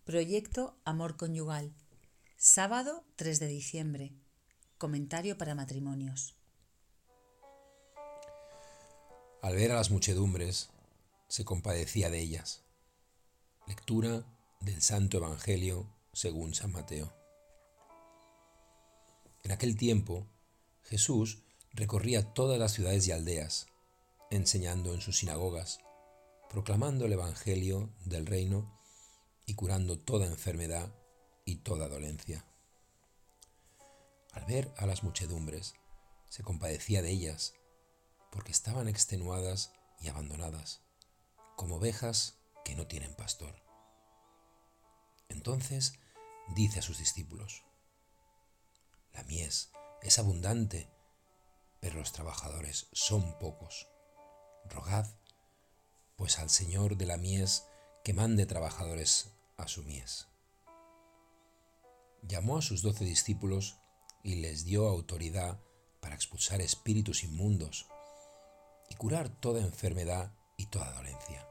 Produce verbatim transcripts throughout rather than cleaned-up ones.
Proyecto Amor Conyugal. Sábado tres de diciembre. Comentario para matrimonios. Al ver a las muchedumbres, se compadecía de ellas. Lectura del Santo Evangelio según San Mateo. En aquel tiempo, Jesús recorría todas las ciudades y aldeas, enseñando en sus sinagogas, proclamando el Evangelio del reino y curando toda enfermedad y toda dolencia. Al ver a las muchedumbres, se compadecía de ellas, porque estaban extenuadas y abandonadas, como ovejas que no tienen pastor. Entonces dice a sus discípulos: la mies es abundante, pero los trabajadores son pocos. Rogad, pues, al Señor de la mies que mande trabajadores a su mies. Llamó a sus doce discípulos y les dio autoridad para expulsar espíritus inmundos y curar toda enfermedad y toda dolencia.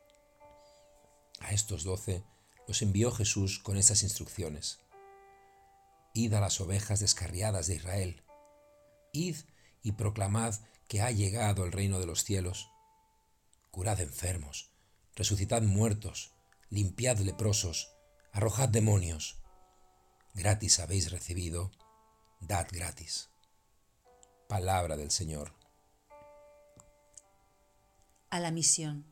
A estos doce los envió Jesús con estas instrucciones: id a las ovejas descarriadas de Israel, id y proclamad que ha llegado el reino de los cielos. Curad enfermos, resucitad muertos, limpiad leprosos, arrojad demonios. Gratis habéis recibido, dad gratis. Palabra del Señor. A la misión.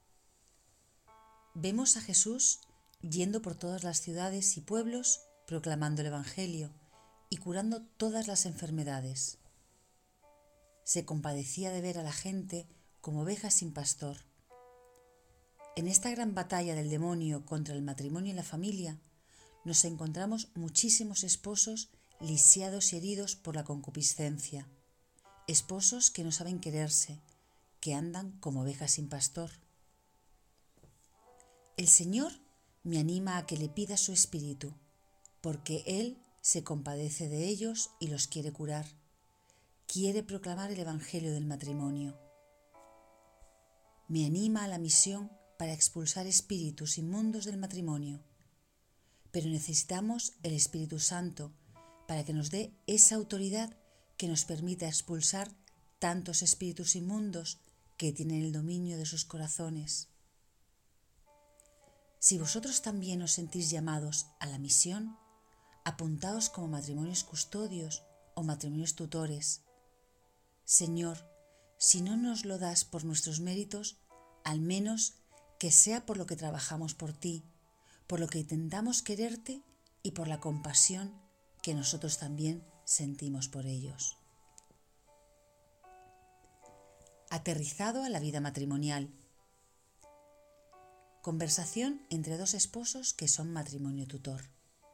Vemos a Jesús yendo por todas las ciudades y pueblos proclamando el Evangelio y curando todas las enfermedades. Se compadecía de ver a la gente como ovejas sin pastor. En esta gran batalla del demonio contra el matrimonio y la familia, nos encontramos muchísimos esposos lisiados y heridos por la concupiscencia, esposos que no saben quererse, que andan como ovejas sin pastor. El Señor me anima a que le pida su espíritu, porque Él se compadece de ellos y los quiere curar. Quiere proclamar el Evangelio del matrimonio. Me anima a la misión para expulsar espíritus inmundos del matrimonio. Pero necesitamos el Espíritu Santo para que nos dé esa autoridad que nos permita expulsar tantos espíritus inmundos que tienen el dominio de sus corazones. Si vosotros también os sentís llamados a la misión, apuntaos como matrimonios custodios o matrimonios tutores. Señor, si no nos lo das por nuestros méritos, al menos que sea por lo que trabajamos por ti, por lo que intentamos quererte y por la compasión que nosotros también sentimos por ellos. Aterrizado a la vida matrimonial. Conversación entre dos esposos que son matrimonio tutor.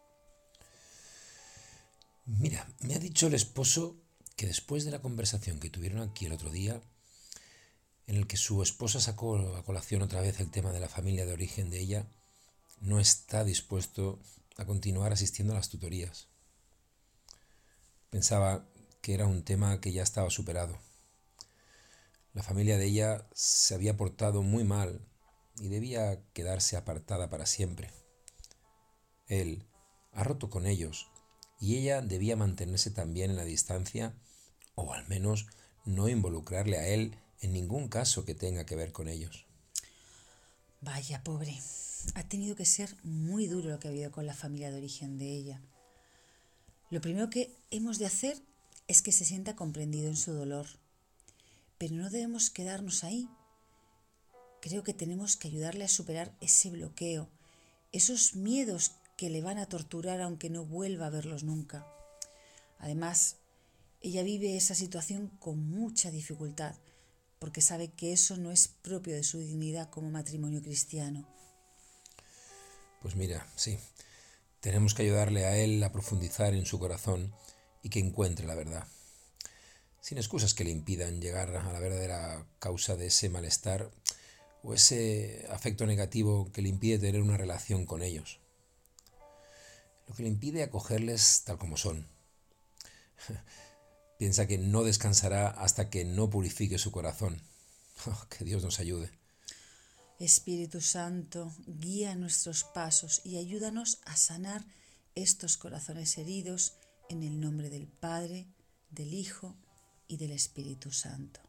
Mira, me ha dicho el esposo que después de la conversación que tuvieron aquí el otro día, en el que su esposa sacó a colación otra vez el tema de la familia de origen de ella, no está dispuesto a continuar asistiendo a las tutorías. Pensaba que era un tema que ya estaba superado. La familia de ella se había portado muy mal y debía quedarse apartada para siempre. Él ha roto con ellos y ella debía mantenerse también en la distancia, o al menos no involucrarle a él en ningún caso que tenga que ver con ellos. Vaya, pobre. Ha tenido que ser muy duro lo que ha habido con la familia de origen de ella. Lo primero que hemos de hacer es que se sienta comprendido en su dolor. Pero no debemos quedarnos ahí. Creo que tenemos que ayudarle a superar ese bloqueo, esos miedos que le van a torturar aunque no vuelva a verlos nunca. Además, ella vive esa situación con mucha dificultad, porque sabe que eso no es propio de su dignidad como matrimonio cristiano. Pues mira, sí, tenemos que ayudarle a él a profundizar en su corazón y que encuentre la verdad, sin excusas que le impidan llegar a la verdadera causa de ese malestar o ese afecto negativo que le impide tener una relación con ellos, lo que le impide acogerles tal como son. Piensa que no descansará hasta que no purifique su corazón. Oh, que Dios nos ayude. Espíritu Santo, guía nuestros pasos y ayúdanos a sanar estos corazones heridos en el nombre del Padre, del Hijo y del Espíritu Santo.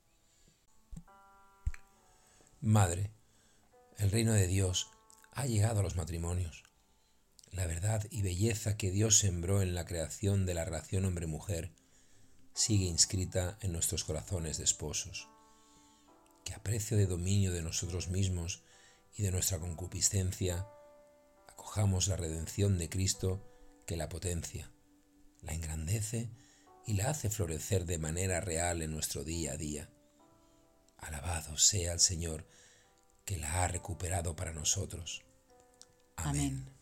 Madre, el reino de Dios ha llegado a los matrimonios. La verdad y belleza que Dios sembró en la creación de la relación hombre-mujer sigue inscrita en nuestros corazones de esposos. Que a precio de dominio de nosotros mismos y de nuestra concupiscencia, acojamos la redención de Cristo que la potencia, la engrandece y la hace florecer de manera real en nuestro día a día. Alabado sea el Señor que la ha recuperado para nosotros. Amén. Amén.